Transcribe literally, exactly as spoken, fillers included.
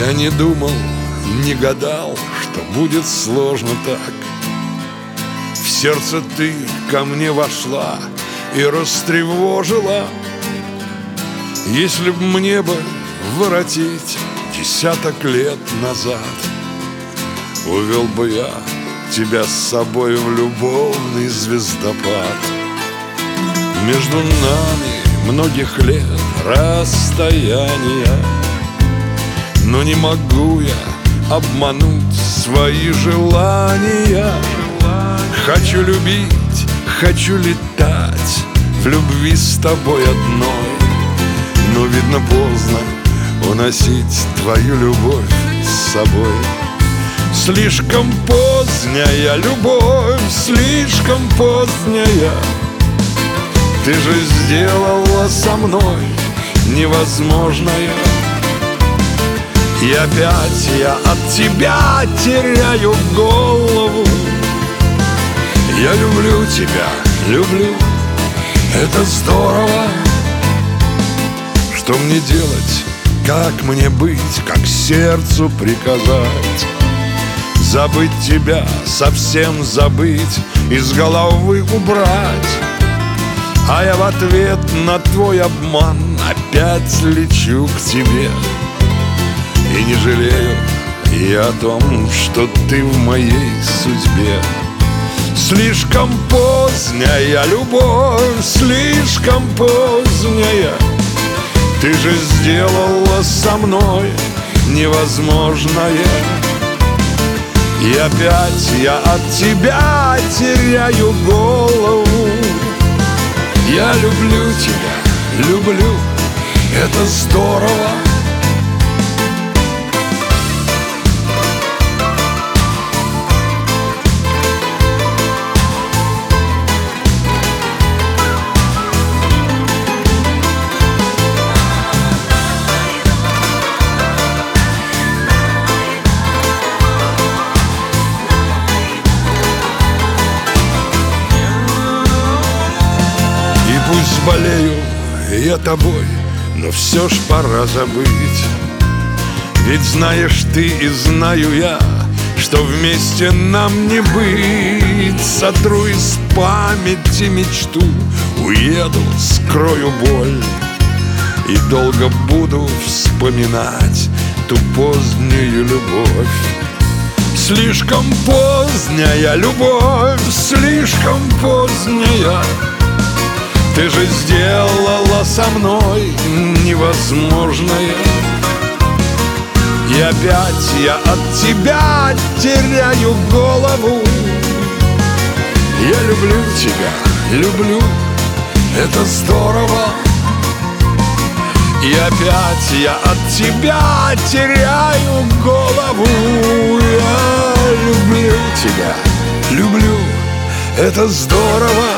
Я не думал, не гадал, что будет сложно так. В сердце ты ко мне вошла и растревожила. Если б мне бы воротить десяток лет назад, увел бы я тебя с собой в любовный звездопад. Между нами многих лет расстояния, но не могу я обмануть свои желания. Хочу любить, хочу летать в любви с тобой одной, но, видно, поздно уносить твою любовь с собой. Слишком поздняя любовь, слишком поздняя. Ты же сделала со мной невозможное. И опять я от тебя теряю голову. Я люблю тебя, люблю, это здорово. Что мне делать, как мне быть, как сердцу приказать? Забыть тебя, совсем забыть, из головы убрать. А я в ответ на твой обман опять лечу к тебе. И не жалею я о том, что ты в моей судьбе. Слишком поздняя любовь, слишком поздняя. Ты же сделала со мной невозможное. И опять я от тебя теряю голову. Я люблю тебя, люблю, это здорово. Пусть болею я тобой, но все ж пора забыть. Ведь знаешь ты и знаю я, что вместе нам не быть. Сотру из памяти мечту, уеду, скрою боль, и долго буду вспоминать ту позднюю любовь. Слишком поздняя любовь, слишком поздняя. Ты же сделала со мной невозможное. И опять я от тебя теряю голову. Я люблю тебя, люблю, это здорово. И опять я от тебя теряю голову. Я люблю тебя, люблю, это здорово.